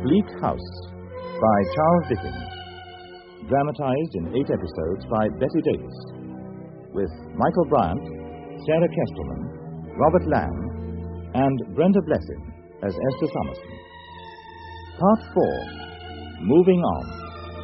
Bleak House by Charles Dickens. Dramatized in 8 episodes by Betty Davis. With Michael Bryant, Sarah Kestelman, Robert Lamb, and Brenda Blessing as Esther Summerson. Part 4. Moving On.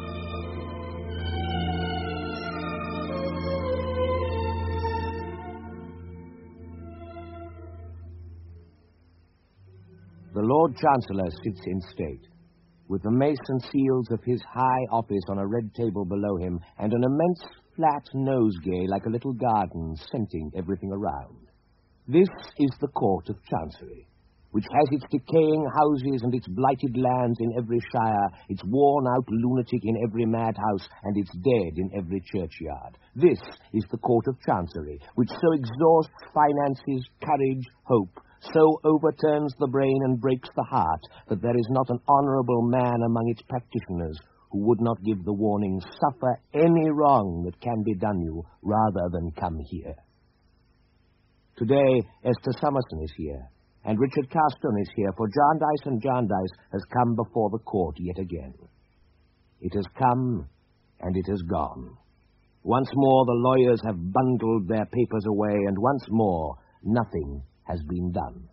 The Lord Chancellor sits in state, with the mason seals of his high office on a red table below him, and an immense flat nosegay like a little garden scenting everything around. This is the Court of Chancery, which has its decaying houses and its blighted lands in every shire, its worn-out lunatic in every madhouse, and its dead in every churchyard. This is the Court of Chancery, which so exhausts finances, courage, hope, so overturns the brain and breaks the heart that there is not an honourable man among its practitioners who would not give the warning, suffer any wrong that can be done you rather than come here. Today, Esther Summerson is here, and Richard Carstone is here, for Jarndyce and Jarndyce has come before the court yet again. It has come, and it has gone. Once more the lawyers have bundled their papers away, and once more nothing has been done.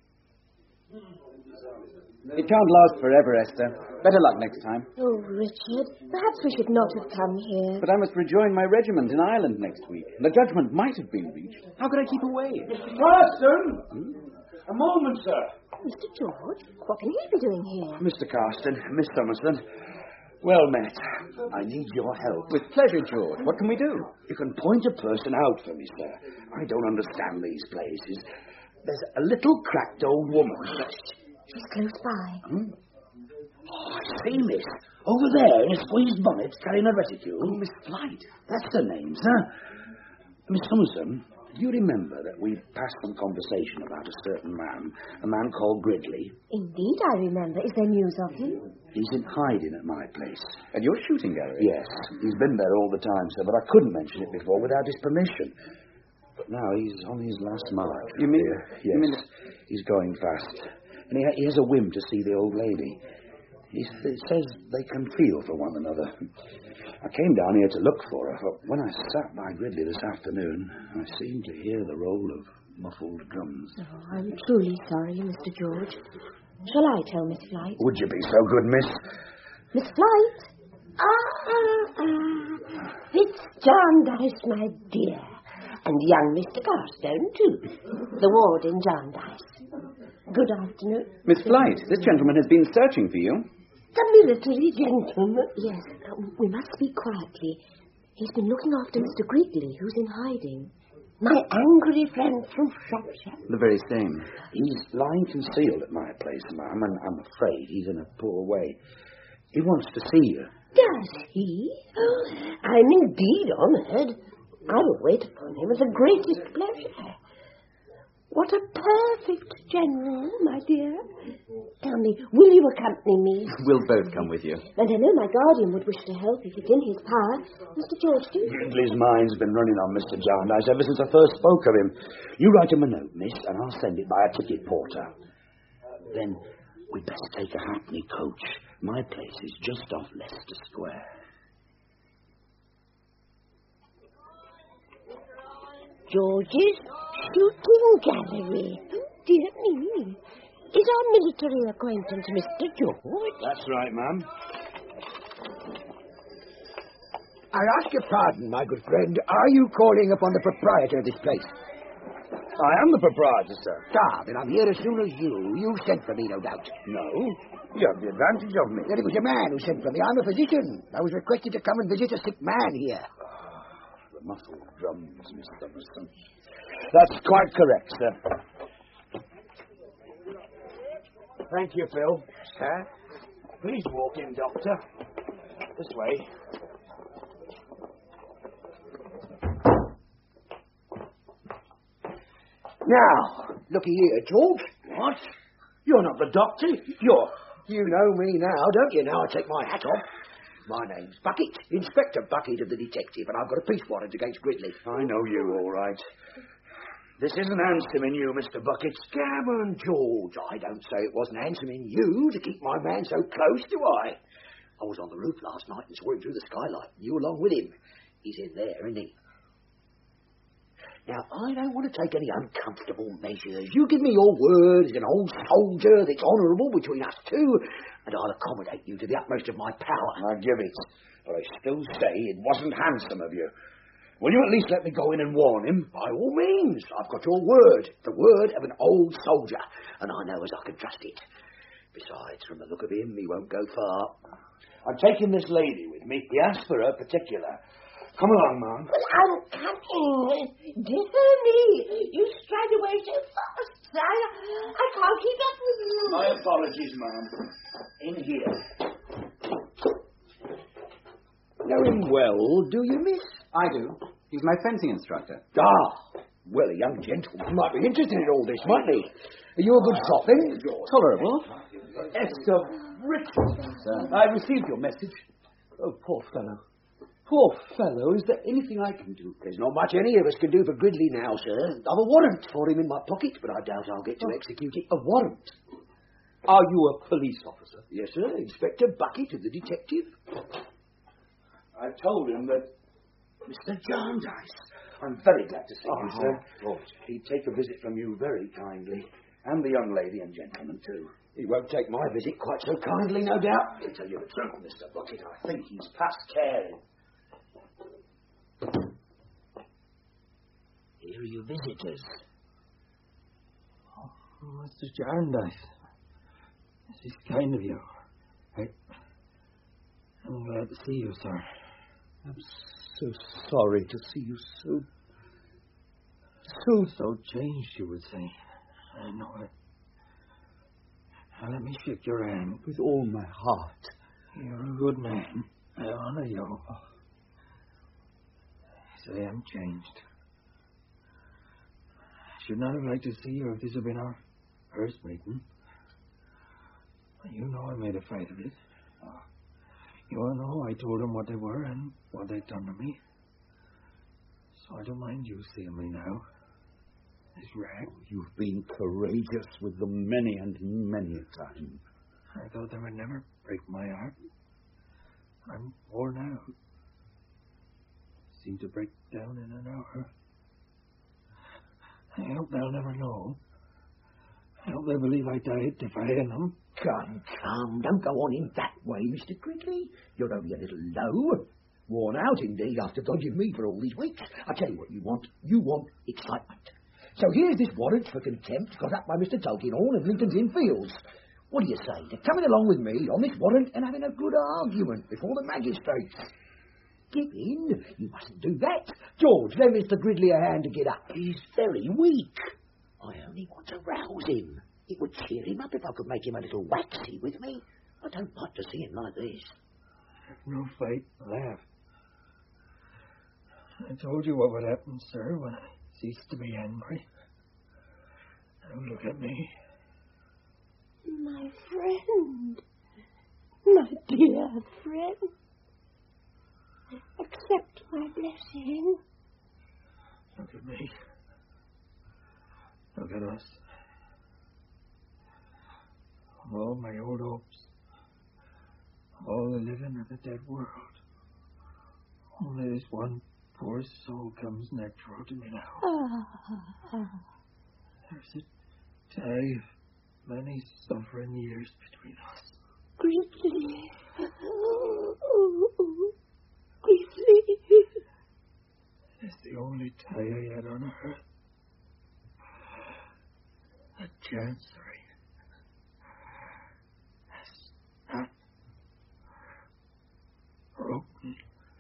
It can't last forever, Esther. Better luck next time. Oh, Richard, perhaps we should not have come here. But I must rejoin my regiment in Ireland next week. The judgment might have been reached. How could I keep away? Carson! A moment, sir. Mr. George, what can he be doing here? Mr. Carston, Miss Summerson, well met. I need your help. With pleasure, George. What can we do? You can point a person out for me, sir. I don't understand these places. There's a little cracked old woman. She's close by. Oh, I see, miss. Over there in a squeezed bonnet carrying a reticule. Oh, Miss Flight. That's the name, sir. Miss Summerson, do you remember that we passed some conversation about a certain man, a man called Gridley? Indeed, I remember. Is there news of him? He's in hiding at my place. At your shooting gallery? Yes. He's been there all the time, sir, but I couldn't mention it before without his permission. But now he's on his last march. You mean? Yes. You mean he's going fast. And he has a whim to see the old lady. He says they can feel for one another. I came down here to look for her, but when I sat by Gridley this afternoon, I seemed to hear the roll of muffled drums. Oh, I'm truly sorry, Mr. George. Shall I tell Miss Flight? Would you be so good, miss? Miss Flight? It's Jarndyce, my dear. And young Mr. Carstone, too. The warden, Jarndyce. Good afternoon. Miss Flight, this gentleman has been searching for you. The military gentleman? Yes. We must speak quietly. He's been looking after Mr. Gridley, who's in hiding. My angry friend from Shropshire. The very same. He's lying concealed at my place, ma'am, and I'm afraid he's in a poor way. He wants to see you. Does he? Oh, I'm indeed honoured. I will wait upon him with the greatest pleasure. What a perfect general, my dear. Tell me, will you accompany me? We'll both come with you. And I know my guardian would wish to help if it's in his power. Mr. George, do you? Gridley's mind's been running on Mr. Jarndyce ever since I first spoke of him. You write him a note, miss, and I'll send it by a ticket porter. Then we'd best take a hackney coach. My place is just off Leicester Square. George's shooting gallery. Oh, dear me. Is our military acquaintance Mr. George? That's right, ma'am. I ask your pardon, my good friend. Are you calling upon the proprietor of this place? I am the proprietor, sir. Ah, then I'm here as soon as you. You sent for me, no doubt. No, you have the advantage of me. Then it was a man who sent for me. I'm a physician. I was requested to come and visit a sick man here. The muffled drums, Miss Summerson. That's quite correct, sir. Thank you, Phil. Sir? Please walk in, Doctor. This way. Now, looky here, George. What? You're not the doctor. You know me now, don't you? Now I take my hat off. My name's Bucket, Inspector Bucket of the Detective, and I've got a peace warrant against Gridley. I know you, all right. This isn't handsome in you, Mr. Bucket. Gammon, George. I don't say it wasn't handsome in you to keep my man so close, do I? I was on the roof last night and saw him through the skylight. You along with him. He's in there, isn't he? Now, I don't want to take any uncomfortable measures. You give me your word as an old soldier that's honourable between us two, and I'll accommodate you to the utmost of my power. I give it, but I still say it wasn't handsome of you. Will you at least let me go in and warn him? By all means. I've got your word, the word of an old soldier, and I know as I can trust it. Besides, from the look of him, he won't go far. I'm taking this lady with me. He asked for her particular. Come along, Ma'am. Well, I'm coming. Dear me, you stride away so fast. I can't keep up with you. My apologies, Ma'am. In here. Know him well, do you, miss? I do. He's my fencing instructor. Ah, well, a young gentleman might be interested in all this, mightn't he? Are you a good shot, then? Tolerable. Esther Richardson, sir. I received your message. Oh, poor fellow. Poor fellow. Is there anything I can do? There's not much any of us can do for Gridley now, sir. I've a warrant for him in my pocket, but I doubt I'll get to execute it. A warrant? Are you a police officer? Yes, sir. Inspector Bucket of the detective. I told him that Mr. Jarndyce. I'm very glad to see you, sir. He'd take a visit from you very kindly. And the young lady and gentleman, too. He won't take my visit quite so kindly, no doubt. To tell you the truth, Mr. Bucket, I think he's past caring. Here are your visitors. Oh, Mr. Jarndyce. This is kind of you. I'm glad to see you, sir. I'm so sorry to see you so changed, you would say. I know it. Now, let me shake your hand. with all my heart. You're a good man. I honor you. Yes, I am changed. I should not have liked to see you if this had been our first meeting. You know I made a fight of it. You all know I told them what they were and what they'd done to me. So I don't mind you seeing me now. This rag. You've been courageous with them many and many a time. I thought they would never break my heart. I'm worn out. Seem to break down in an hour. I hope they'll never know. I hope they believe I died defying them. Come, don't go on in that way, Mr. Gridley. You're only a little low. Worn out, indeed, after dodging me for all these weeks. I tell you what you want. You want excitement. So here's this warrant for contempt got up by Mr. Tulkinghorn of Lincoln's Inn Fields. What do you say to coming along with me on this warrant and having a good argument before the magistrates? Get in. You mustn't do that. George, lend Mr. Gridley a hand to get up. He's very weak. I only want to rouse him. It would cheer him up if I could make him a little waxy with me. I don't like to see him like this. No fight, laugh. I told you what would happen, sir, when I ceased to be angry. Now look at me. My friend. My dear friend. Accept my blessing. Look at me. Look at us. All my old hopes. All the living of the dead world. Only this one poor soul comes natural to me now. There's a tie of many suffering years between us. Gridley. Gridley. It's the only tie I had on earth. A chancery. Has not broken.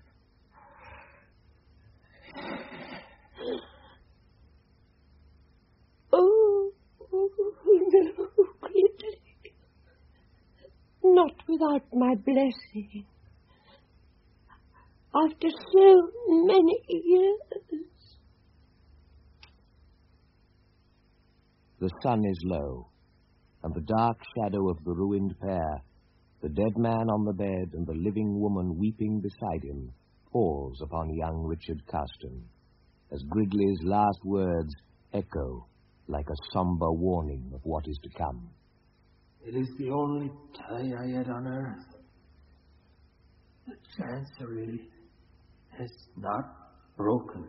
Oh, no, Gridley. Not without my blessing. After so many years. The sun is low, and the dark shadow of the ruined pair, the dead man on the bed and the living woman weeping beside him, falls upon young Richard Carston, as Gridley's last words echo like a somber warning of what is to come. It is the only tie I had on earth. The chancery has not broken.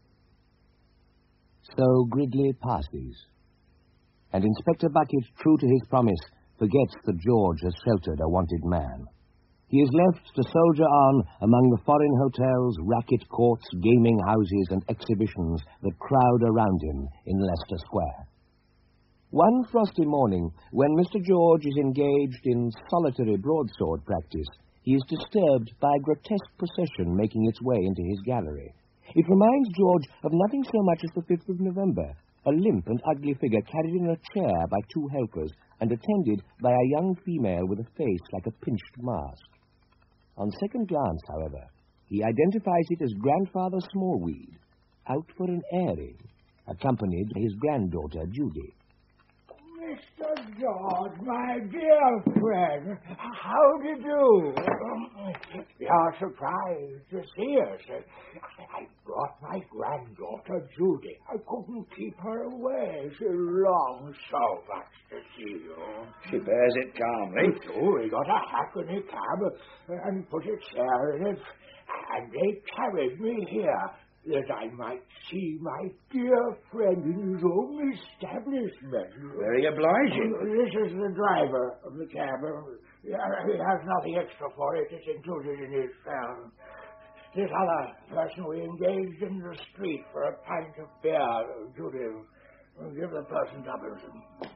So Gridley passes, and Inspector Bucket, true to his promise, forgets that George has sheltered a wanted man. He is left to soldier on among the foreign hotels, racket courts, gaming houses, and exhibitions that crowd around him in Leicester Square. One frosty morning, when Mr. George is engaged in solitary broadsword practice, he is disturbed by a grotesque procession making its way into his gallery. It reminds George of nothing so much as the 5th of November, a limp and ugly figure carried in a chair by 2 helpers and attended by a young female with a face like a pinched mask. On second glance, however, he identifies it as Grandfather Smallweed, out for an airing, accompanied by his granddaughter, Judy. Mr. George, my dear friend, how do you do? You're surprised to see us. I brought my granddaughter, Judy. I couldn't keep her away. She longs so much to see you. She bears it calmly. So we got a hackney cab and put a chair in it, and they carried me here, that I might see my dear friend in his own establishment. Very obliging. This is the driver of the cab. He has nothing extra for it. It's included in his fare. This other person we engaged in the street for a pint of beer. Judy, give the person $2.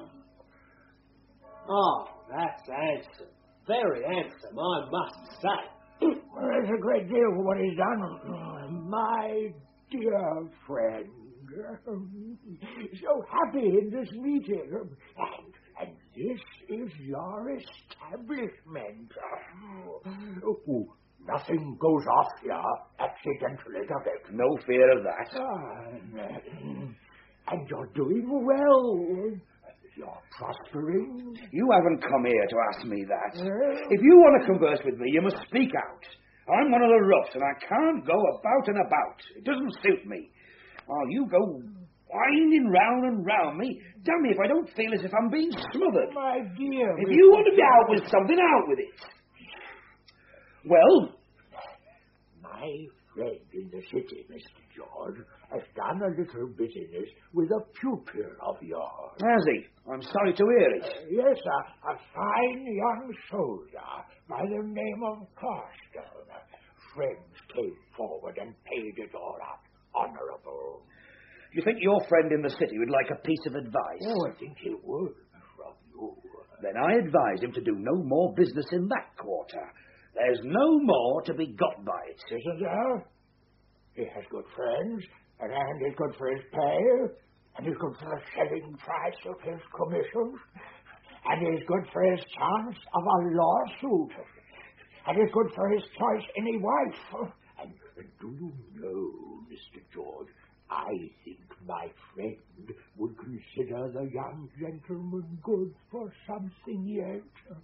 Oh, that's handsome. Very handsome, I must say. There's a great deal for what he's done. My dear friend. So happy in this meeting. And this is your establishment. Oh, nothing goes off here accidentally, does it? No fear of that. And you're doing well. You're prospering. You haven't come here to ask me that. If you want to converse with me, you must speak out. I'm one of the roughs, and I can't go about and about. It doesn't suit me. While you go winding round and round me, damn me if I don't feel as if I'm being smothered. My dear... If you want to be out with something, out with it. Well? My friend in the city, Mr. George, has done a little business with a pupil of yours. Has he? I'm sorry to hear it. Yes, sir. A fine young soldier by the name of Carstone. Friends came forward and paid it all up. Honorable. You think your friend in the city would like a piece of advice? Oh, I think he would from you. Then I advise him to do no more business in that quarter. There's no more to be got by it. Isn't there? He has good friends, and he's good for his pay, and he's good for the selling price of his commissions, and he's good for his chance of a lawsuit, and he's good for his choice in a wife. And do you know, Mr. George, I think my friend would consider the young gentleman good for something yet.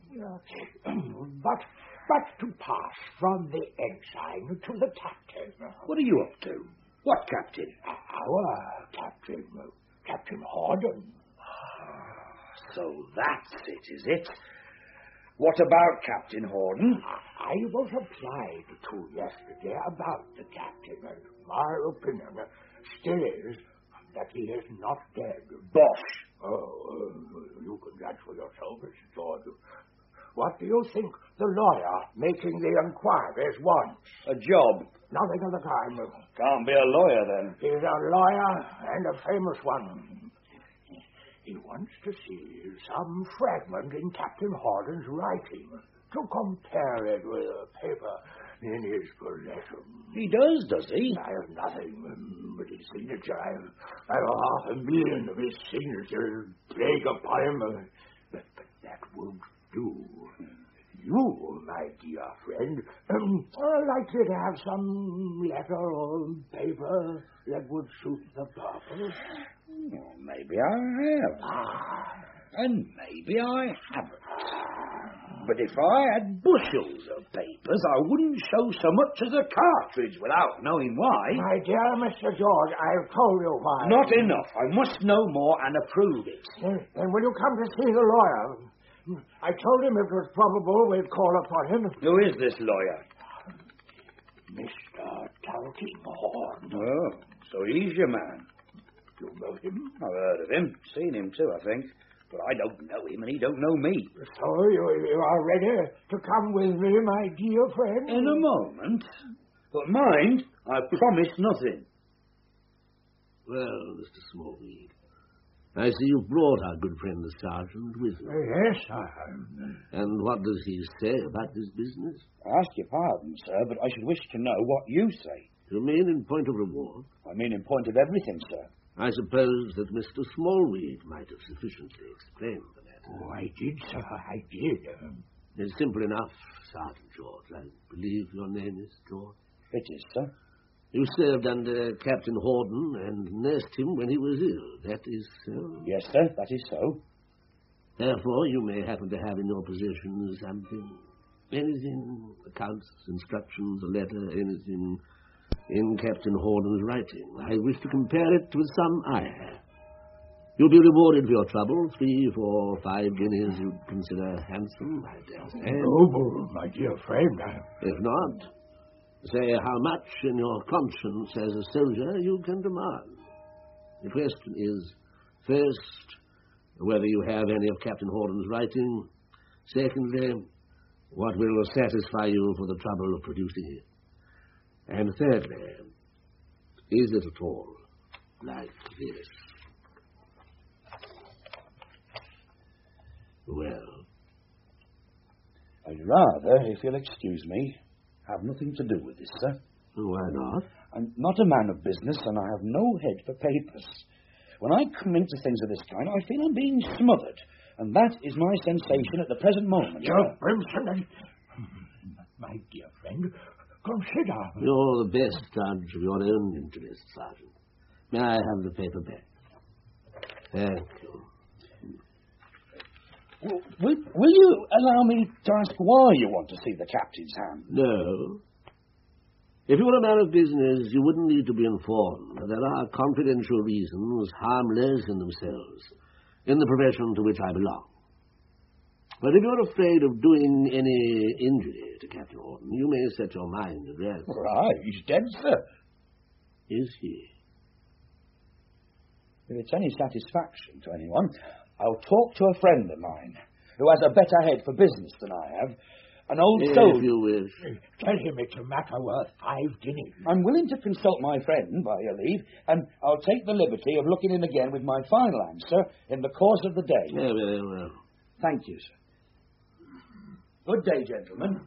But to pass from the ensign to the captain. What are you up to? What captain? Our captain, Captain Horden. So that's it, is it? What about Captain Horden? I was applied to yesterday about the captain, and my opinion still is that he is not dead. Bosh! Oh, you can judge for yourself, Mr. George. What do you think the lawyer making the inquiries wants? A job. Nothing of the kind. Can't be a lawyer, then. He's a lawyer, and a famous one. He wants to see some fragment in Captain Horden's writing to compare it with a paper in his possession. He does he? I have nothing but his signature. I have 500,000 of his signatures plague upon him. But that won't do. You, my dear friend, are likely to have some letter or paper that would suit the purpose. Well, maybe I have. And maybe I haven't. But if I had bushels of papers, I wouldn't show so much as a cartridge without knowing why. My dear Mr. George, I've told you why. Not enough. I must know more and approve it. Then will you come to see the lawyer? I told him it was probable we'd call upon him. Who is this lawyer? Mr. Tulkinghorn. Oh, so he's your man. You know him? I've heard of him. Seen him too, I think. But I don't know him and he don't know me. So you are ready to come with me, my dear friend? In a moment. But mind, I promise nothing. Well, Mr. Smallweed, I see you've brought our good friend the sergeant with you. Yes, I... And what does he say about this business? I ask your pardon, sir, but I should wish to know what you say. You mean in point of reward? I mean in point of everything, sir. I suppose that Mr. Smallweed might have sufficiently explained the matter. Oh, I did, sir, I did. It's simple enough, Sergeant George. I believe your name is George. It is, sir. You served under Captain Horden and nursed him when he was ill. That is so? Yes, sir, that is so. Therefore, you may happen to have in your possession something. Anything, accounts, instructions, a letter, anything in Captain Horden's writing. I wish to compare it with some I have. You'll be rewarded for your trouble. 3, 4, 5 guineas you'd consider handsome, I dare say. Oh, my dear friend. If not, say how much in your conscience as a soldier you can demand. The question is, first, whether you have any of Captain Horden's writing. Secondly, what will satisfy you for the trouble of producing it. And thirdly, is it at all like this? Well, I'd rather, if you'll excuse me, have nothing to do with this, sir. Why not? I'm not a man of business, and I have no head for papers. When I come into things of this kind, I feel I'm being smothered, and that is my sensation at the present moment. Your Brimson, my dear friend, consider. You're the best judge of your own interests, Sergeant. May I have the paper back? Thank you. Will you allow me to ask why you want to see the captain's hand? No. If you were a man of business, you wouldn't need to be informed that there are confidential reasons harmless in themselves in the profession to which I belong. But if you're afraid of doing any injury to Captain Horton, you may set your mind at rest. Right, he's dead, sir. Is he? If it's any satisfaction to anyone, I'll talk to a friend of mine who has a better head for business than I have. An old soldier. If you wish. Tell him it's a matter worth 5 guineas. I'm willing to consult my friend, by your leave, and I'll take the liberty of looking in again with my final answer in the course of the day. Very well. Thank you, sir. Good day, gentlemen.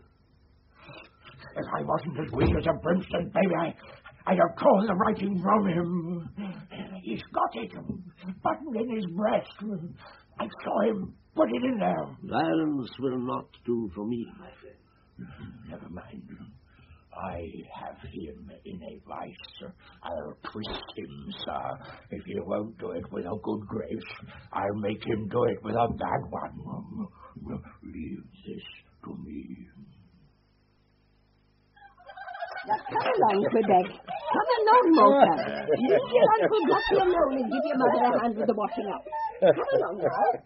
If I wasn't as weak as a brimstone baby, I'd have torn the writing from him. He's got it, buttoned in his breast. I saw him put it in there. Violence will not do for me, my friend. Never mind. I have him in a vice. I'll twist him, sir. If he won't do it with a good grace, I'll make him do it with a bad one. Leave this to me. Now, come along, Quebec. Come along, Mocha. Leave your Uncle Guppy alone and give your mother a hand with the washing up. Come along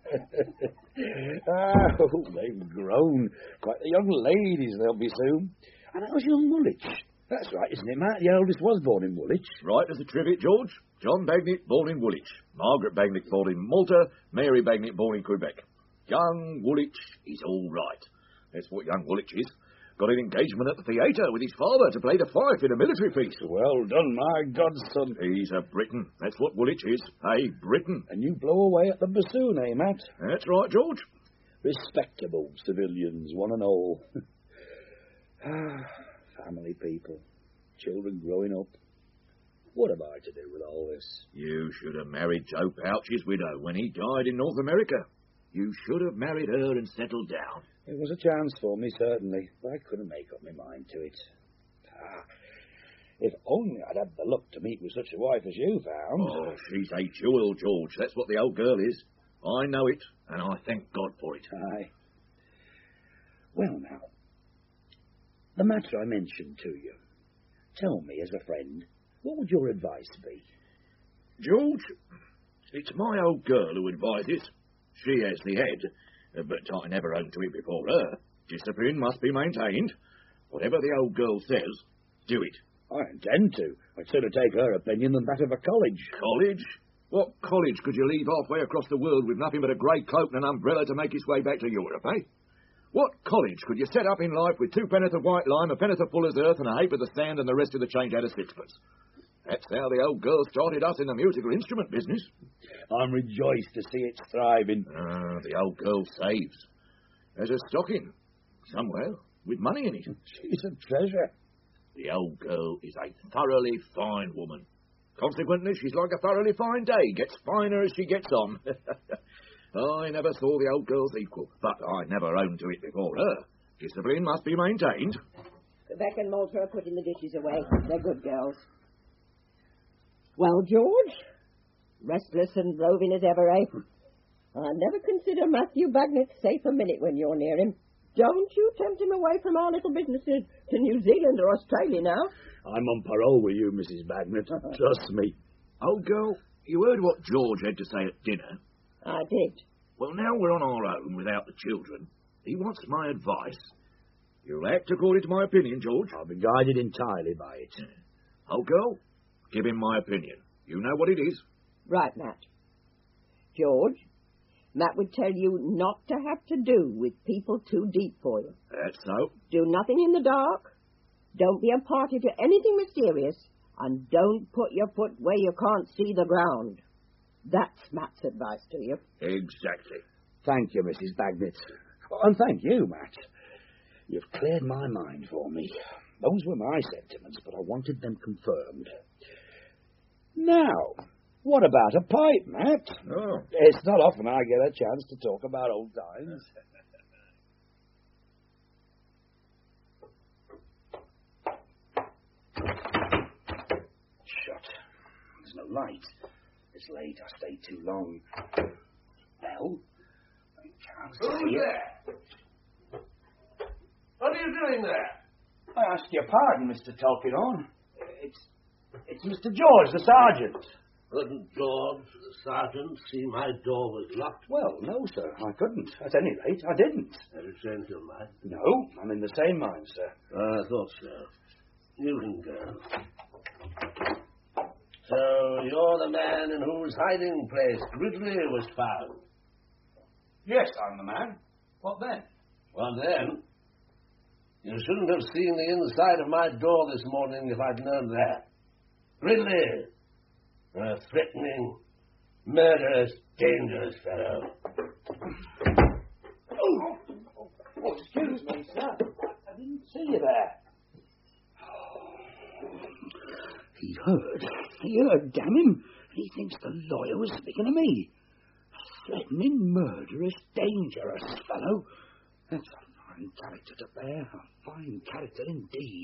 now. Oh, they've grown. Quite the young ladies they'll be soon. And how's young Woolwich? That's right, isn't it, Matt? The eldest was born in Woolwich. Right as a trivet, George. John Bagnet, born in Woolwich. Margaret Bagnet, born in Malta. Mary Bagnet, born in Quebec. Young Woolwich is all right. That's what young Woolwich is. Got an engagement at the theatre with his father to play the fife in a military piece. Well done, my godson. He's a Briton. That's what Woolwich is. A Briton. And you blow away at the bassoon, eh, Matt? That's right, George. Respectable civilians, one and all. Family people. Children growing up. What am I to do with all this? You should have married Joe Pouch's widow when he died in North America. You should have married her and settled down. It was a chance for me, certainly, but I couldn't make up my mind to it. If only I'd had the luck to meet with such a wife as you found. Oh, she's a jewel, George. That's what the old girl is. I know it, and I thank God for it. Aye. Well, now, the matter I mentioned to you. Tell me, as a friend, what would your advice be? George, it's my old girl who advises. She has the head, but I never owned to it before her. Discipline must be maintained. Whatever the old girl says, do it. I intend to. I'd sooner take her opinion than that of a college. College? What college could you leave halfway across the world with nothing but a grey cloak and an umbrella to make its way back to Europe, eh? What college could you set up in life with 2 penn'orth of white lime, a penn'orth of fuller's earth, and a half of the sand, and the rest of the change out of sixpence? That's how the old girl started us in the musical instrument business. I'm rejoiced to see it thriving. The old girl saves. There's a stocking, somewhere, with money in it. She's a treasure. The old girl is a thoroughly fine woman. Consequently, she's like a thoroughly fine day, gets finer as she gets on. I never saw the old girl's equal, but I never owned to it before her. Discipline must be maintained. Quebec and Malta are putting the dishes away. They're good girls. Well, George, restless and roving as ever, eh? I never consider Matthew Bagnet safe a minute when you're near him. Don't you tempt him away from our little businesses to New Zealand or Australia now. I'm on parole with you, Mrs. Bagnet. Trust me. Old girl, you heard what George had to say at dinner. I did. Well, now we're on our own without the children. He wants my advice. You'll act according to my opinion, George. I'll be guided entirely by it. Old girl, give him my opinion. You know what it is. Right, Matt. George, Matt would tell you not to have to do with people too deep for you. That's so. Do nothing in the dark. Don't be a party to anything mysterious. And don't put your foot where you can't see the ground. That's Matt's advice to you. Exactly. Thank you, Mrs. Bagnet. And thank you, Matt. You've cleared my mind for me. Those were my sentiments, but I wanted them confirmed. Now, what about a pipe, Matt? Oh. It's not often I get a chance to talk about old times. Shut. There's no light. It's late. I stayed too long. Well, I can't see Who's it. there? What are you doing there? I ask your pardon, Mr. Tulkinghorn. It's Mr. George, the sergeant. Couldn't George, the sergeant, see my door was locked? Well, no, sir, I couldn't. At any rate, I didn't. Have you changed your mind? No, I'm in the same mind, sir. I thought so. You can go. So you're the man in whose hiding place Gridley was found? Yes, I'm the man. What then? Well, then, you shouldn't have seen the inside of my door this morning if I'd known that. Gridley, a threatening, murderous, dangerous fellow. Oh, excuse me, sir. I didn't see you there. He heard, damn him. He thinks the lawyer was speaking to me. Threatening, murderous, dangerous fellow. That's a fine character to bear. A fine character indeed.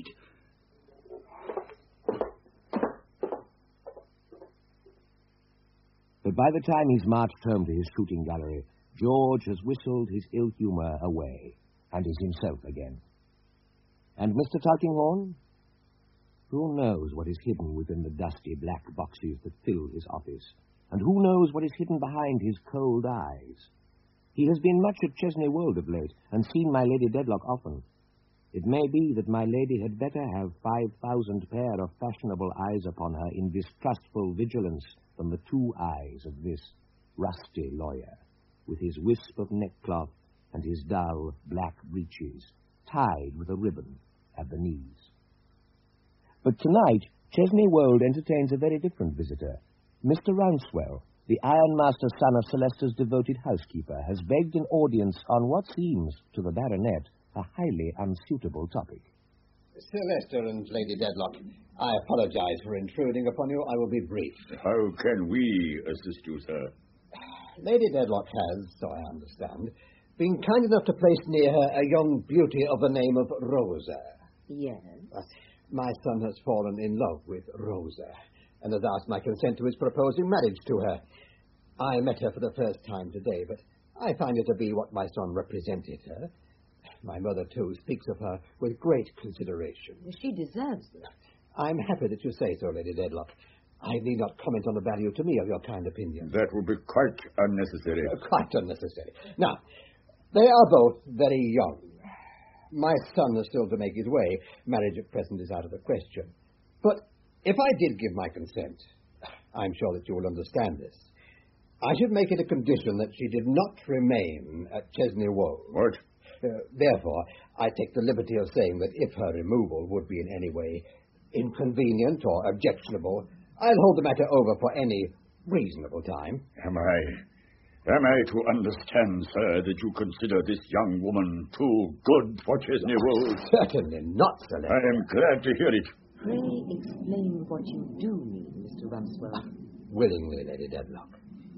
But by the time he's marched home to his shooting gallery, George has whistled his ill humour away and is himself again. And Mr. Tulkinghorn? Who knows what is hidden within the dusty black boxes that fill his office? And who knows what is hidden behind his cold eyes? He has been much at Chesney Wold of late, and seen my Lady Dedlock often. It may be that my lady had better have 5,000 pair of fashionable eyes upon her in distrustful vigilance than the 2 eyes of this rusty lawyer, with his wisp of neckcloth and his dull black breeches, tied with a ribbon at the knees. But tonight, Chesney Wold entertains a very different visitor. Mr. Rouncewell, the ironmaster son of Celesta's devoted housekeeper, has begged an audience on what seems, to the baronet, a highly unsuitable topic. Celesta and Lady Dedlock, I apologize for intruding upon you. I will be brief. How can we assist you, sir? Lady Dedlock has, so I understand, been kind enough to place near her a young beauty of the name of Rosa. Yes. My son has fallen in love with Rosa and has asked my consent to his proposing marriage to her. I met her for the first time today, but I find her to be what my son represented her. My mother, too, speaks of her with great consideration. She deserves it. I'm happy that you say so, Lady Dedlock. I need not comment on the value to me of your kind opinion. That would be quite unnecessary. Quite unnecessary. Now, they are both very young. My son is still to make his way. Marriage at present is out of the question. But if I did give my consent, I'm sure that you will understand this. I should make it a condition that she did not remain at Chesney Wold. What? Therefore, I take the liberty of saying that if her removal would be in any way inconvenient or objectionable, I'll hold the matter over for any reasonable time. Am I to understand, sir, that you consider this young woman too good for Chesney Wold? Certainly not, Sir Leicester. I am glad to hear it. Pray explain what you do mean, Mr. Rumswell. Willingly, Lady Dedlock.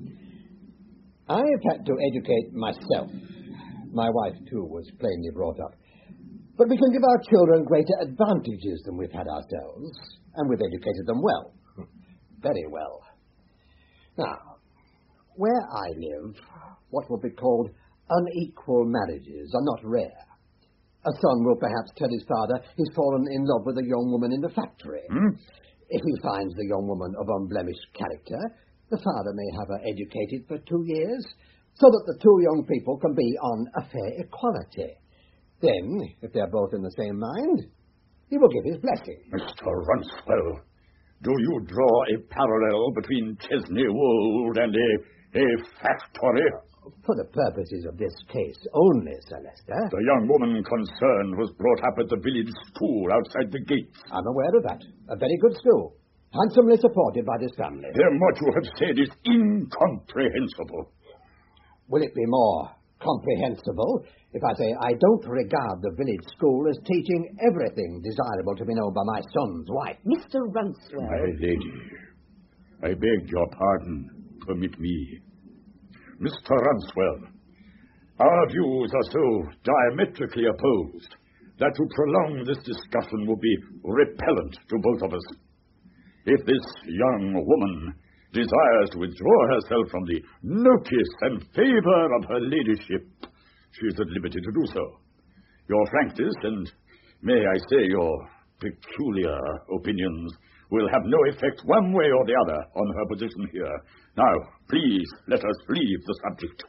I've had to educate myself. My wife, too, was plainly brought up. But we can give our children greater advantages than we've had ourselves, and we've educated them well. Very well. Now, where I live, what will be called unequal marriages are not rare. A son will perhaps tell his father he's fallen in love with a young woman in the factory. If he finds the young woman of unblemished character, the father may have her educated for 2 years, so that the two young people can be on a fair equality. Then, if they're both in the same mind, he will give his blessing. Mr. Runswell, do you draw a parallel between Chesney Wold and a factory? For the purposes of this case only, Sir Leicester. The young woman concerned was brought up at the village school outside the gates. I'm aware of that. A very good school. Handsomely supported by this family. Then what you have said is incomprehensible. Will it be more comprehensible if I say I don't regard the village school as teaching everything desirable to be known by my son's wife? Mr. Runswell. My lady, I beg your pardon. Permit me. Mr. Runswell, our views are so diametrically opposed that to prolong this discussion would be repellent to both of us. If this young woman desires to withdraw herself from the notice and favor of her ladyship, she is at liberty to do so. Your frankness and, may I say, your peculiar opinions will have no effect one way or the other on her position here. Now, please, let us leave the subject.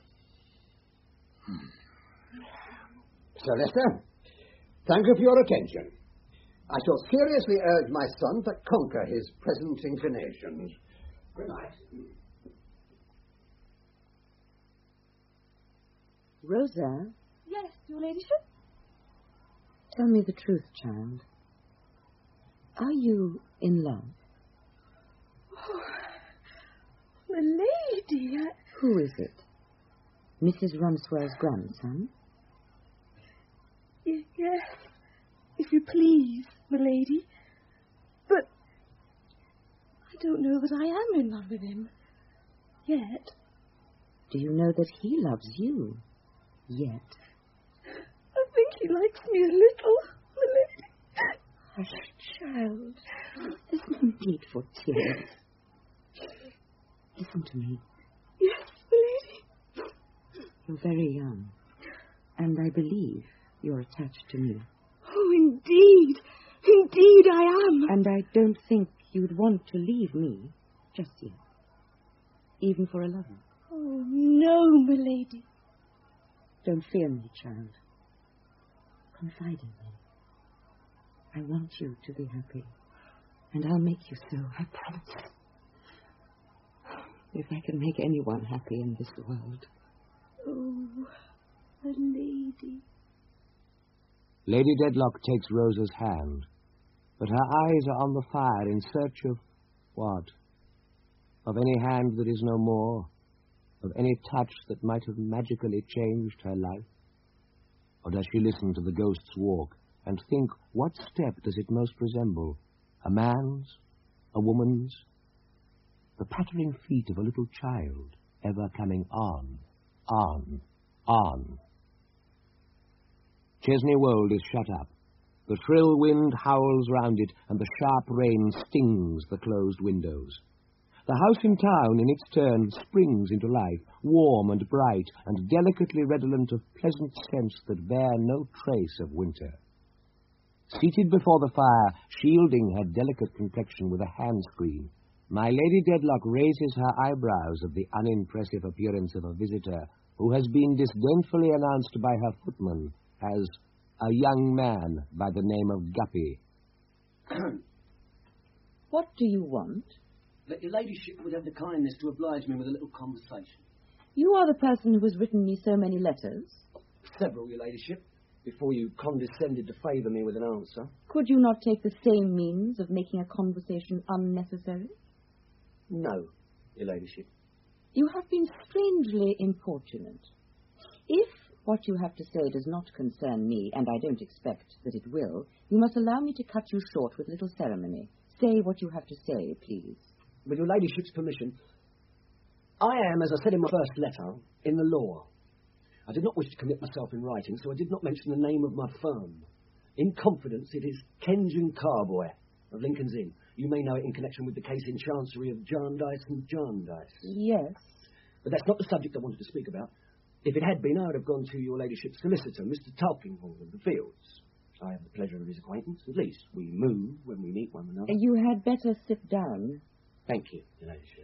Sir Leicester, thank you for your attention. I shall seriously urge my son to conquer his present inclinations. Good night. Rosa? Yes, your ladyship? Tell me the truth, child. Are you in love? Oh, my lady, Who is it? Mrs. Rumswell's grandson? Yes, if you please, my lady. But I don't know that I am in love with him. Yet. Do you know that he loves you? Yet. I think he likes me a little, my lady. Hush, child. There's no need for tears. Listen to me. Yes, my lady. You're very young, and I believe you're attached to me. Oh, indeed. Indeed I am. And I don't think you'd want to leave me just yet, even for a lover. Oh, no, my lady. Don't fear me, child. Confide in me. I want you to be happy, and I'll make you so, I promise. If I can make anyone happy in this world. Oh, a lady. Lady Dedlock takes Rosa's hand, but her eyes are on the fire in search of what? Of any hand that is no more? Of any touch that might have magically changed her life? Or does she listen to the ghost's walk and think, what step does it most resemble? A man's? A woman's? The pattering feet of a little child, ever coming on, on, on. Chesney Wold is shut up. The shrill wind howls round it, and the sharp rain stings the closed windows. The house in town, in its turn, springs into life, warm and bright, and delicately redolent of pleasant scents that bear no trace of winter. Seated before the fire, shielding her delicate complexion with a hand screen, my Lady Dedlock raises her eyebrows at the unimpressive appearance of a visitor who has been disdainfully announced by her footman as a young man by the name of Guppy. What do you want? That your ladyship would have the kindness to oblige me with a little conversation. You are the person who has written me so many letters. Several, your ladyship, before you condescended to favour me with an answer. Could you not take the same means of making a conversation unnecessary? No, your ladyship. You have been strangely importunate. If what you have to say does not concern me, and I don't expect that it will, you must allow me to cut you short with little ceremony. Say what you have to say, please. With your ladyship's permission, I am, as I said in my first letter, in the law. I did not wish to commit myself in writing, so I did not mention the name of my firm. In confidence, it is Kenjin Carboy of Lincoln's Inn. You may know it in connection with the case in Chancery of Jarndyce and Jarndyce. Yes. But that's not the subject I wanted to speak about. If it had been, I would have gone to your ladyship's solicitor, Mr. Tulkinghorn of the Fields. I have the pleasure of his acquaintance. At least we move when we meet one another. You had better sit down. Thank you, your ladyship.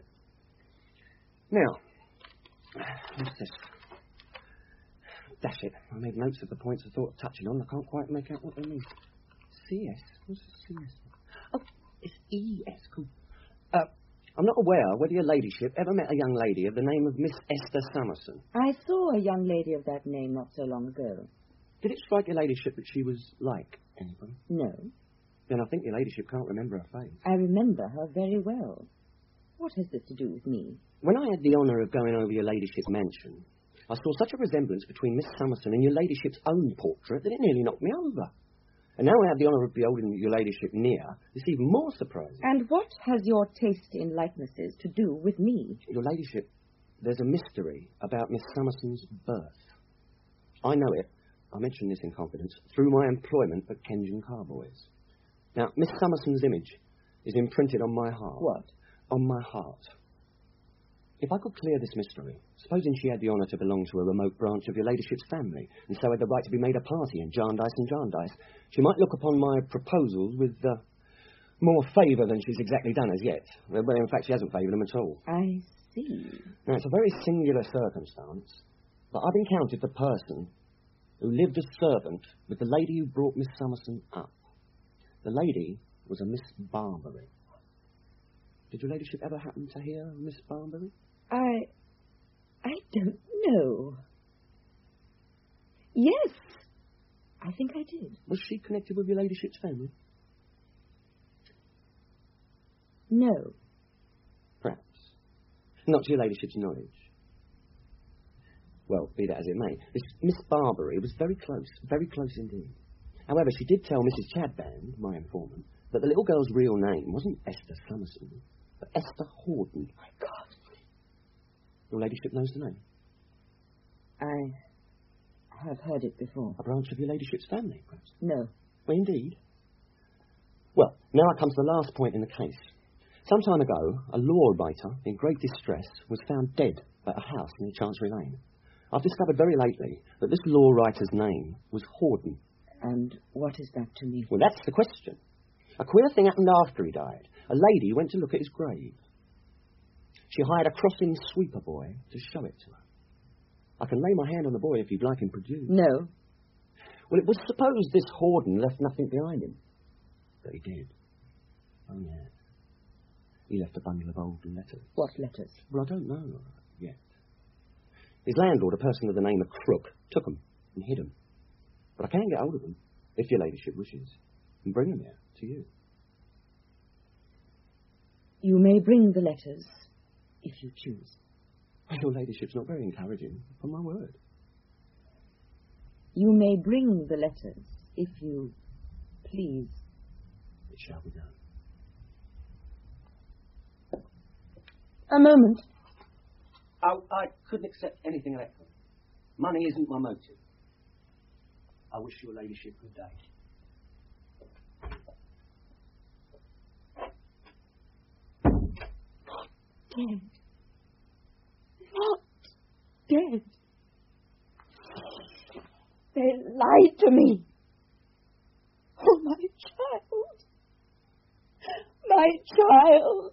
Now, what's this? Dash it. I made notes of the points I thought of touching on. I can't quite make out what they mean. CS? What's the CS? Oh, it's ES. Cool. I'm not aware whether your ladyship ever met a young lady of the name of Miss Esther Summerson. I saw a young lady of that name not so long ago. Did it strike your ladyship that she was like anybody? No. Then I think your ladyship can't remember her face. I remember her very well. What has this to do with me? When I had the honour of going over your ladyship's mansion, I saw such a resemblance between Miss Summerson and your ladyship's own portrait that it nearly knocked me over. And now I have the honour of beholding your ladyship near. It's even more surprising. And what has your taste in likenesses to do with me? Your ladyship, there's a mystery about Miss Summerson's birth. I know it, I mention this in confidence, through my employment at Kenjin Carboys. Now, Miss Summerson's image is imprinted on my heart. What? On my heart. If I could clear this mystery, supposing she had the honour to belong to a remote branch of your ladyship's family, and so had the right to be made a party in Jarndyce and Jarndyce, she might look upon my proposals with more favour than she's exactly done as yet. Well, in fact, she hasn't favoured them at all. I see. Now, it's a very singular circumstance, but I've encountered the person who lived as servant with the lady who brought Miss Summerson up. The lady was a Miss Barbary. Did your ladyship ever happen to hear of Miss Barbary? I don't know. Yes, I think I did. Was she connected with your ladyship's family? No. Perhaps. Not to your ladyship's knowledge. Well, be that as it may, this Miss Barbary was very close indeed. However, she did tell Mrs. Chadband, my informant, that the little girl's real name wasn't Esther Summerson, but Esther Horden. My God. Your ladyship knows the name? I have heard it before. A branch of your ladyship's family, perhaps? No. Well, indeed. Well, now I come to the last point in the case. Some time ago, a law writer in great distress was found dead at a house near Chancery Lane. I've discovered very lately that this law writer's name was Horden. And what is that to me? Well, that's the question. A queer thing happened after he died. A lady went to look at his grave. She hired a crossing sweeper boy to show it to her. I can lay my hand on the boy if you'd like him produced. No. Well, it was supposed this Horden left nothing behind him. But he did. Oh, yeah. He left a bundle of old letters. What letters? Well, I don't know yet. His landlord, a person of the name of Crook, took them and hid them. But I can get hold of them, if your ladyship wishes, and bring them here to you. You may bring the letters, if you choose. Your ladyship's not very encouraging, upon my word. You may bring the letters, if you please. It shall be done. A moment. Oh, I couldn't accept anything of that kind. Money isn't my motive. I wish your ladyship good day. dead. Not dead. They lied to me. Oh, my child. My child.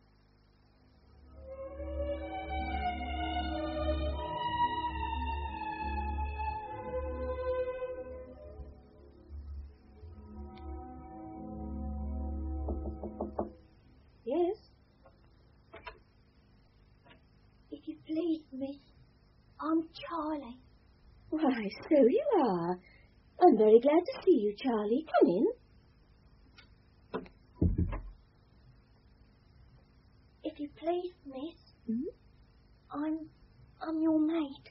Yes? If you please, miss, I'm Charlie. Why, so you are. I'm very glad to see you, Charlie. Come in. If you please, miss, I'm your maid.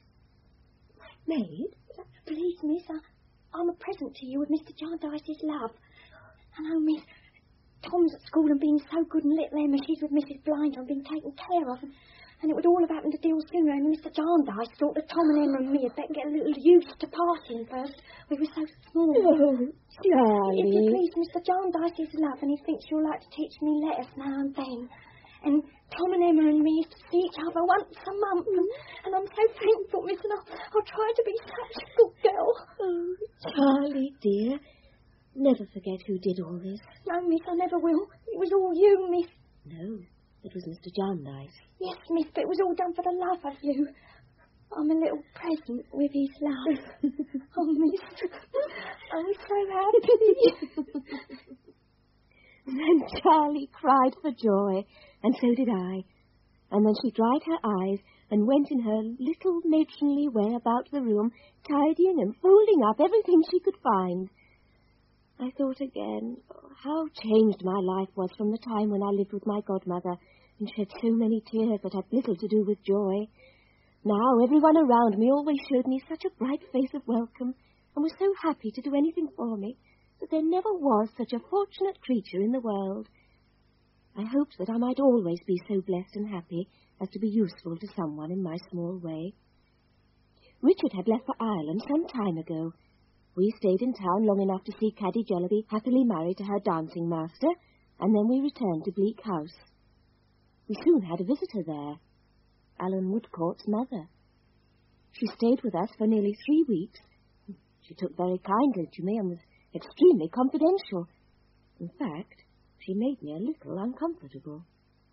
Maid? Please, miss, I'm a present to you with Mr. Jarndyce's love. And oh, miss, Tom's at school and being so good, and little Emma, she's with Mrs. Blind and being taken care of. And it would all have happened a deal sooner, and Mr. Jarndyce thought that Tom and Emma and me had better get a little used to parting first. We were so small. Oh, Charlie. If you please, Mr. Jarndyce's love, and he thinks you'll like to teach me letters now and then. And Tom and Emma and me used to see each other once a month. And I'm so thankful, miss, and I'll try to be such a good girl. Oh, Charlie, dear. Never forget who did all this. No, miss, I never will. It was all you, miss. No, it was Mr. Jarndyce. Yes, miss, but it was all done for the love of you. I'm a little present with his love. Oh, miss, I'm so happy. Then Charlie cried for joy, and so did I. And then she dried her eyes and went in her little matronly way about the room, tidying and folding up everything she could find. I thought again how changed my life was from the time when I lived with my godmother and shed so many tears that had little to do with joy. Now everyone around me always showed me such a bright face of welcome and was so happy to do anything for me that there never was such a fortunate creature in the world. I hoped that I might always be so blessed and happy as to be useful to someone in my small way. Richard had left for Ireland some time ago. We stayed in town long enough to see Caddy Jellaby happily married to her dancing master, and then we returned to Bleak House. We soon had a visitor there, Alan Woodcourt's mother. She stayed with us for nearly 3 weeks. She took very kindly to me and was extremely confidential. In fact, she made me a little uncomfortable.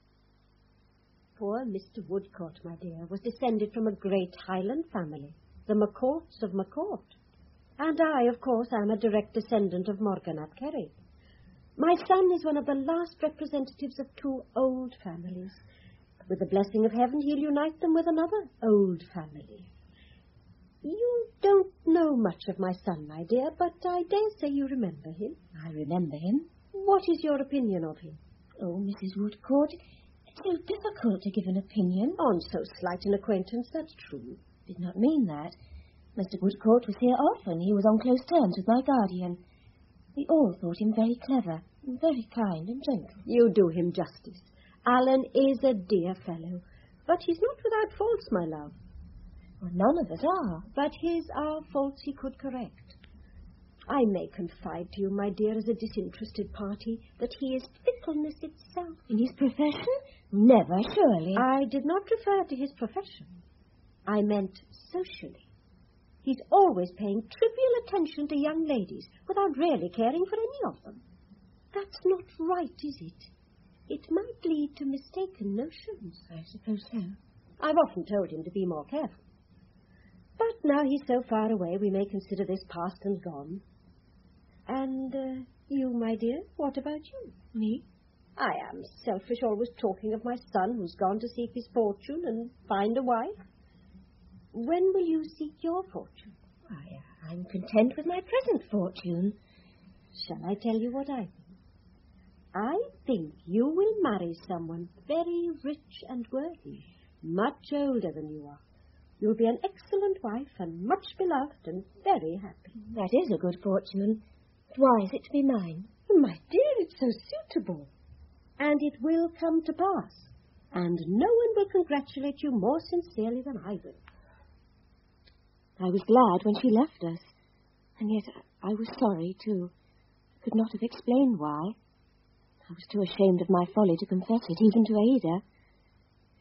Poor Mr. Woodcourt, my dear, was descended from a great Highland family, the McCourts of McCourt. And I, of course, am a direct descendant of Morgan ap Kerrig. My son is one of the last representatives of 2 old families. With the blessing of heaven, he'll unite them with another old family. You don't know much of my son, my dear, but I dare say you remember him. I remember him. What is your opinion of him? Oh, Mrs. Woodcourt, it's so difficult to give an opinion. On so slight an acquaintance, that's true. Did not mean that. Mr. Woodcourt was here often. He was on close terms with my guardian. We all thought him very clever, and very kind and gentle. You do him justice. Alan is a dear fellow, but he's not without faults, my love. Well, none of us are. But his are faults he could correct. I may confide to you, my dear, as a disinterested party, that he is fickleness itself. In his profession? Never, surely. I did not refer to his profession. I meant socially. He's always paying trivial attention to young ladies without really caring for any of them. That's not right, is it? It might lead to mistaken notions. I suppose so. I've often told him to be more careful. But now he's so far away, we may consider this past and gone. And you, my dear, what about you? Me? I am selfish, always talking of my son who's gone to seek his fortune and find a wife. When will you seek your fortune? Why, I'm content with my present fortune. Shall I tell you what I think? I think you will marry someone very rich and worthy, much older than you are. You'll be an excellent wife and much beloved and very happy. That is a good fortune. But why is it to be mine? My dear, it's so suitable. And it will come to pass. And no one will congratulate you more sincerely than I will. I was glad when she left us, and yet I was sorry, too. I could not have explained why. I was too ashamed of my folly to confess it, even to Ada.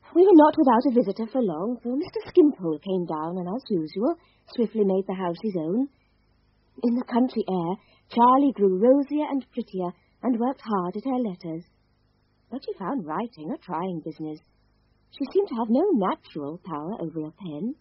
We were not without a visitor for long, for Mr. Skimpole came down and, as usual, swiftly made the house his own. In the country air, Charlie grew rosier and prettier and worked hard at her letters. But she found writing a trying business. She seemed to have no natural power over a pen.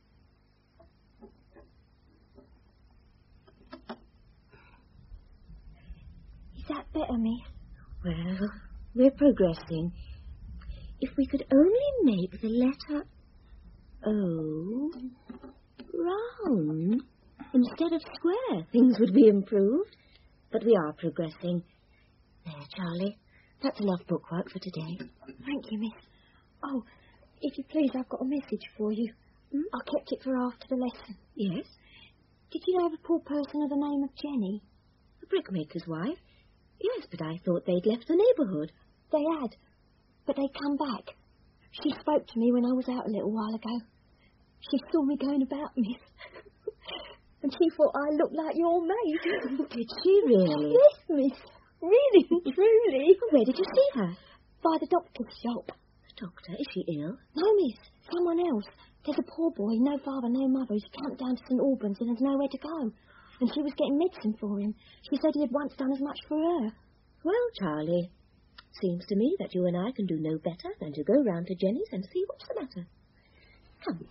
Is that better, miss? Well, we're progressing. If we could only make the letter O round instead of square, things would be improved. But we are progressing. There, Charlie. That's enough bookwork for today. Thank you, miss. Oh, if you please, I've got a message for you. I kept it for after the lesson. Yes? Did you know of a poor person of the name of Jenny? The brickmaker's wife? Yes, but I thought they'd left the neighbourhood. They had, but they come back. She spoke to me when I was out a little while ago. She saw me going about, miss. And she thought I looked like your maid. Did she really? Yes, miss. Really and truly. Where did you see her? By the doctor's shop. The doctor? Is she ill? No, miss. Someone else. There's a poor boy, no father, no mother, who's camped down to St. Albans and has nowhere to go. And she was getting medicine for him. She said he had once done as much for her. Well, Charlie, seems to me that you and I can do no better than to go round to Jenny's and see what's the matter. Come.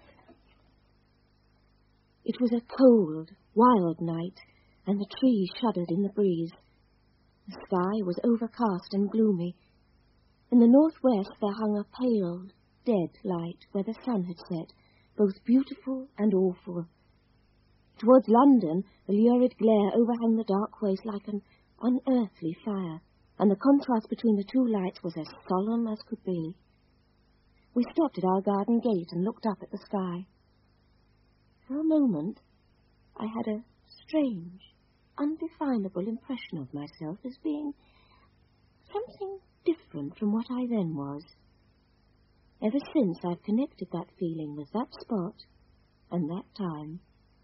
It was a cold, wild night, and the trees shuddered in the breeze. The sky was overcast and gloomy. In the northwest there hung a pale, dead light where the sun had set, both beautiful and awful. Towards London, the lurid glare overhung the dark waste like an unearthly fire, and the contrast between the two lights was as solemn as could be. We stopped at our garden gate and looked up at the sky. For a moment, I had a strange, undefinable impression of myself as being something different from what I then was. Ever since, I've connected that feeling with that spot and that time.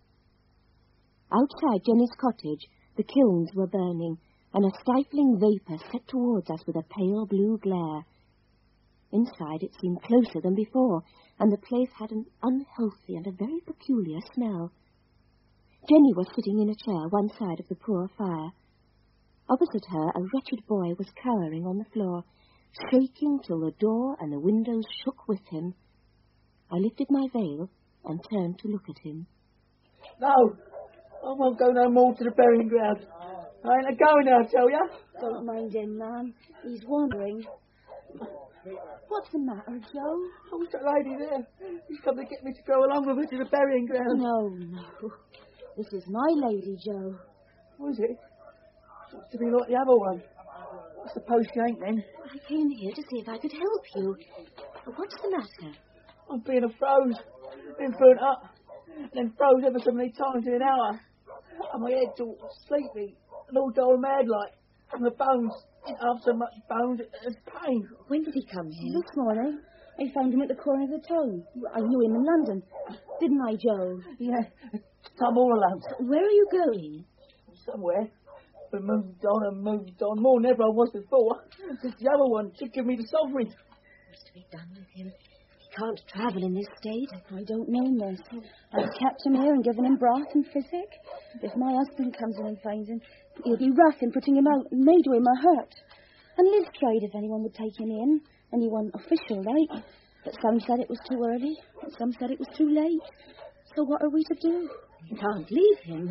Outside Jenny's cottage, the kilns were burning, and a stifling vapour set towards us with a pale blue glare. Inside it seemed closer than before, and the place had an unhealthy and a very peculiar smell. Jenny was sitting in a chair one side of the poor fire. Opposite her, a wretched boy was cowering on the floor, shaking till the door and the windows shook with him. I lifted my veil and turned to look at him. No, I won't go no more to the burying ground. I ain't a-going now, I tell ya. Don't mind him, man. He's wandering. What's the matter, Joe? Oh, was that lady there? She's come to get me to go along with her to the burying ground. No. This is my lady, Joe. What is it? Seems to be like the other one. I suppose she ain't then. I came here to see if I could help you. What's the matter? I'm being froze. Been burnt up. And then froze ever so many times in an hour. And my head's all sleepy and all dull mad like. And the bones ain't half so much bones as pain. When did he come here? This morning. I found him at the corner of the town. I knew him in London. Didn't I, Joe? Yeah. Some all alone. Where are you going? Somewhere. But moved on, more than ever I was before. Because the other one should give me the sovereign. What's to be done with him? He can't travel in this state. I don't know, miss. I've kept him here and given him broth and physic. If my husband comes in and finds him, he'll be rough in putting him out and may do him a hurt. And Liz tried if anyone would take him in, anyone official like. But some said it was too early, and some said it was too late. So what are we to do? You can't leave him.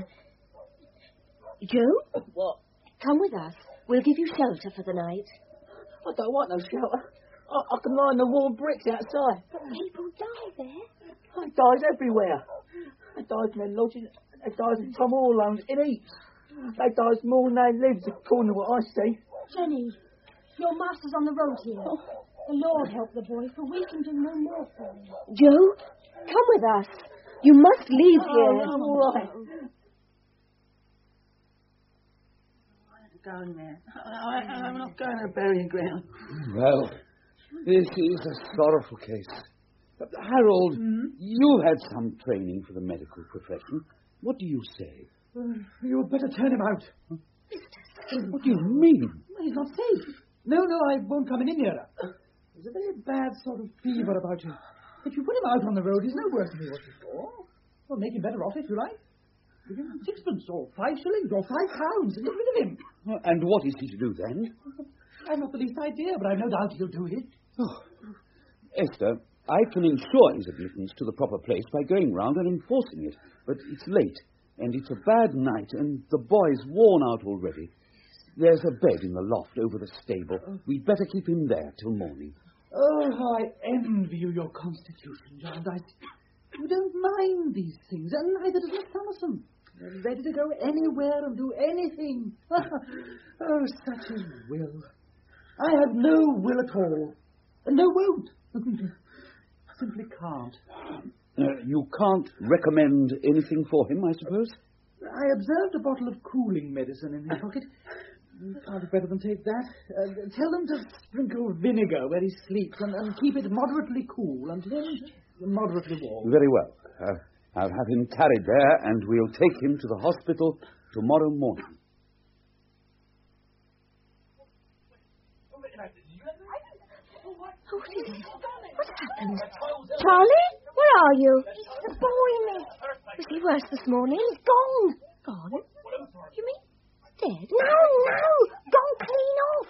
Joe? What? Come with us. We'll give you shelter for the night. I don't want no shelter. I can lie in the warm bricks outside. But people die there. There dies everywhere. There dies in their lodges. There dies in Tom Orlones in heaps. They dies more than they lives, according to what I see. Jenny, your master's on the road here. The Lord help the boy, for we can do no more for him. Joe, come with us. You must leave here. I'm all right. Going there. I'm not going to burying ground. Well, this is a sorrowful case. Harold, you had some training for the medical profession. What do you say? You had better turn him out. What do you mean? He's not safe. No, I won't come in here. There's a very bad sort of fever about you. If you put him out on the road, he's no worse than he was before. Well, make him better off if you like. Give him 6pence or 5 shillings or 5 pounds and get rid of him. And what is he to do then? I've not the least idea, but I've no doubt he'll do it. Oh. Esther, I can ensure his admittance to the proper place by going round and enforcing it. But it's late, and it's a bad night, and the boy's worn out already. There's a bed in the loft over the stable. We'd better keep him there till morning. Oh, how I envy you your constitution, Jarndyce. You don't mind these things, and neither does Miss Thomason. They're ready to go anywhere and do anything. Oh, such is will. I have no will at all. And no won't. Simply can't. You can't recommend anything for him, I suppose? I observed a bottle of cooling medicine in his pocket. Can't do better than take that. Tell them to sprinkle vinegar where he sleeps and keep it moderately cool and then moderately warm. Very well. I'll have him carried there, and we'll take him to the hospital tomorrow morning. What is it? What's happened? Charlie, where are you? The boy, miss. Was he worse this morning? He's gone. Gone? You mean dead? No. Gone clean off.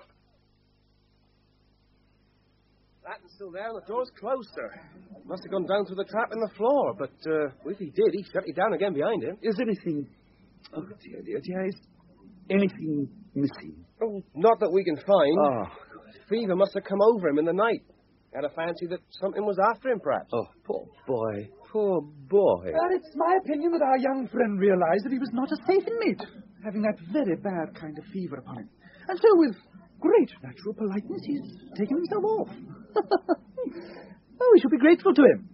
Latton's still there and the door's closed, sir. Must have gone down through the trap in the floor, but if he did, he shut it down again behind him. Is anything... Oh, dear, is anything missing? Oh, not that we can find. Oh, good. Fever must have come over him in the night. Had a fancy that something was after him, perhaps. Oh, poor boy. Poor boy. Well, it's my opinion that our young friend realized that he was not a safe inmate, having that very bad kind of fever upon him. And so, with great natural politeness, he's taken himself off. Oh, we should be grateful to him.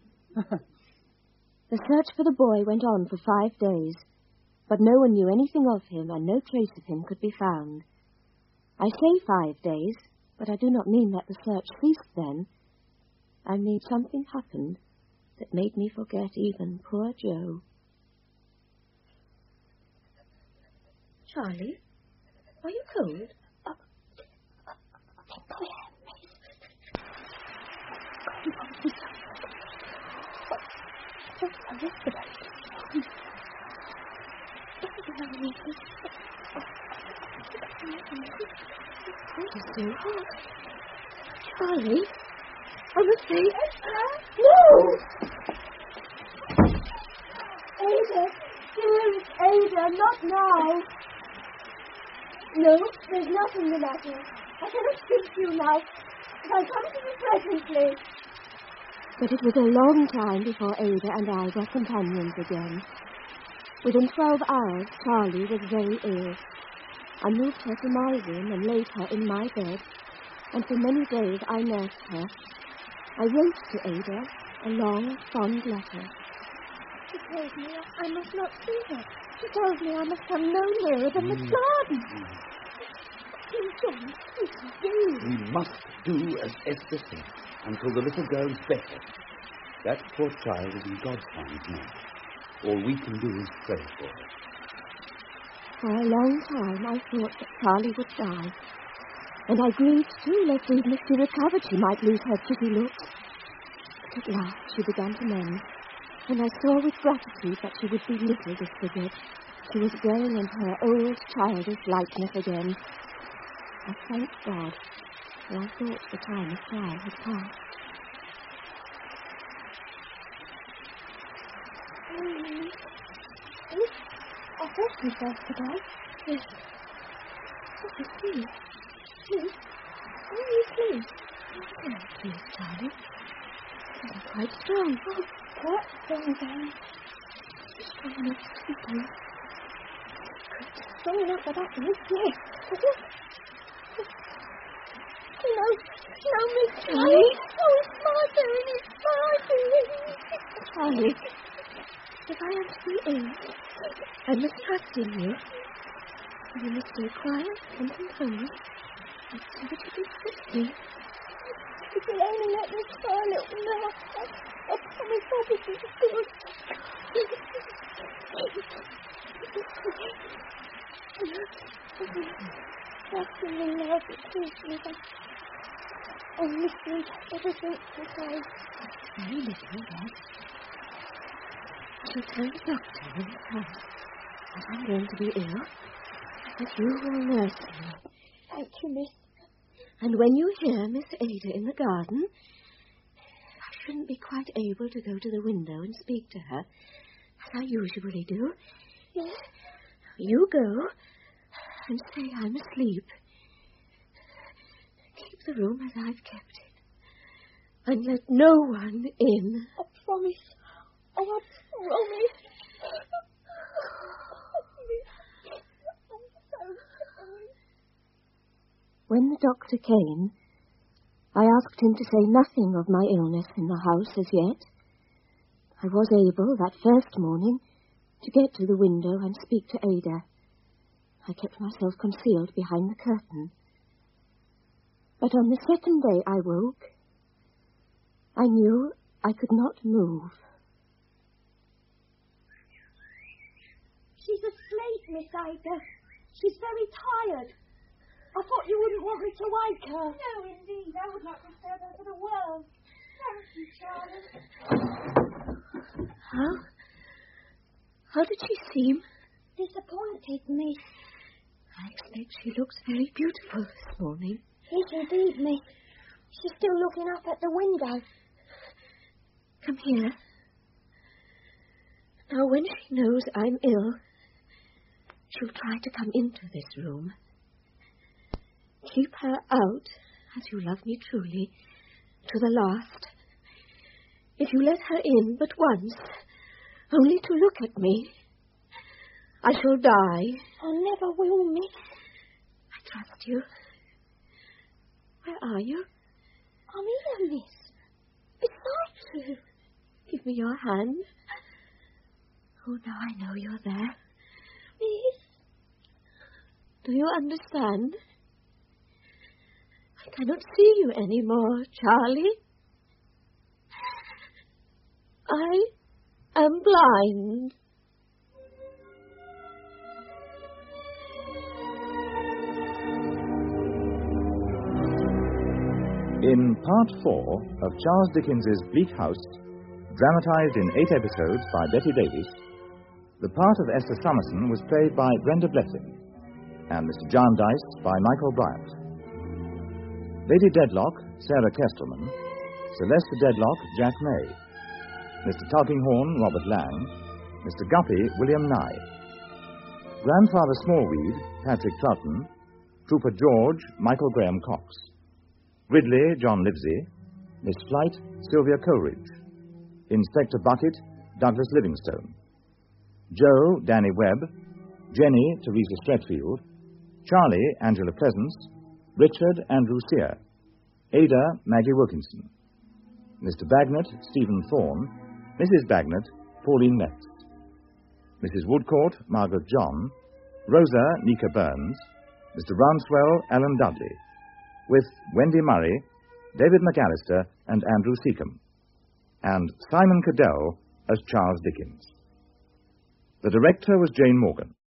The search for the boy went on for 5 days, but no one knew anything of him and no trace of him could be found. I say 5 days, but I do not mean that the search ceased then. I mean something happened that made me forget even poor Joe. Charlie, are you cold? Charlie, I'm afraid. No! Ada, dearest Ada, not now. No, there's nothing the matter. I cannot speak to you now. I'll come to you presently. But it was a long time before Ada and I were companions again. Within 12 hours, Charlie was very ill. I moved her to my room and laid her in my bed, and for many days I nursed her. I wrote to Ada a long, fond letter. She told me I must not see her. She told me I must come no nearer than the garden. Please, John, please do. We must do as Esther said until the little girl's better. That poor child is in God's hands now. All we can do is pray for her. For a long time I thought that Charlie would die. And I grieved too, lest even if she recovered she might lose her pretty looks. But at last she began to mend, and I saw with gratitude that she would be little disfigured. She was growing into her old childish likeness again. I thanked God, for I thought the time of trial had passed. I washed myself today. Yes. Oh, please. Please. Are you pleased? Oh, please, Charlie. You're quite strong. Oh, quite strong, darling. Strong enough to speak to you. Strong enough for that, yes. No, Miss Charlie. Oh, it's my doing. It's my doing. Charlie, if I am to be ill, I must trust in you. You must stay quiet and composed. And see that you do quickly. If you'll only let me try a little now, I promise I'll be good. That's the love it is, Mother. and listening to everything you say. Very little, yes. I shall tell the doctor when he comes that I'm going to be ill, that you will nurse me. Thank you, miss. And when you hear Miss Ada in the garden, I shouldn't be quite able to go to the window and speak to her, as I usually do. Yes. You go and say I'm asleep. Keep the room as I've kept it, and let no one in. I promise. Oh, I promise. When the doctor came, I asked him to say nothing of my illness in the house as yet. I was able, that first morning, to get to the window and speak to Ada. I kept myself concealed behind the curtain. But on the second day I woke, I knew I could not move. She's asleep, Miss Ada. She's very tired. I thought you wouldn't want me to wake her. No, indeed. I would not disturb her for the world. Thank you, Charlotte. How did she seem? Disappointed, miss. I expect she looks very beautiful this morning. Yes, indeed, miss. She's still looking up at the window. Come here. Now, when she knows I'm ill, she'll try to come into this room. Keep her out, as you love me truly, to the last. If you let her in but once, only to look at me, I shall die. I never will, miss. I trust you. Where are you? I'm here, miss. Beside you. Give me your hand. Oh, now I know you're there. Miss. Do you understand? I cannot see you anymore, Charlie. I am blind. In Part 4 of Charles Dickens's Bleak House, dramatized in 8 episodes by Betty Davies, the part of Esther Summerson was played by Brenda Blessing, and Mr. Jarndyce by Michael Bryant. Lady Dedlock, Sarah Kestelman; Celeste Dedlock, Jack May; Mr. Tulkinghorn, Robert Lang; Mr. Guppy, William Nye; Grandfather Smallweed, Patrick Troughton; Trooper George, Michael Graham Cox; Ridley, John Livesey; Miss Flight, Sylvia Coleridge; Inspector Bucket, Douglas Livingstone; Joe, Danny Webb; Jenny, Teresa Stretfield; Charlie, Angela Pleasance; Richard, Andrew Sear; Ada, Maggie Wilkinson; Mr. Bagnet, Stephen Thorne; Mrs. Bagnet, Pauline Metz; Mrs. Woodcourt, Margaret John; Rosa, Nika Burns; Mr. Rouncewell, Alan Dudley, with Wendy Murray, David McAllister, and Andrew Seacombe, and Simon Cadell as Charles Dickens. The director was Jane Morgan.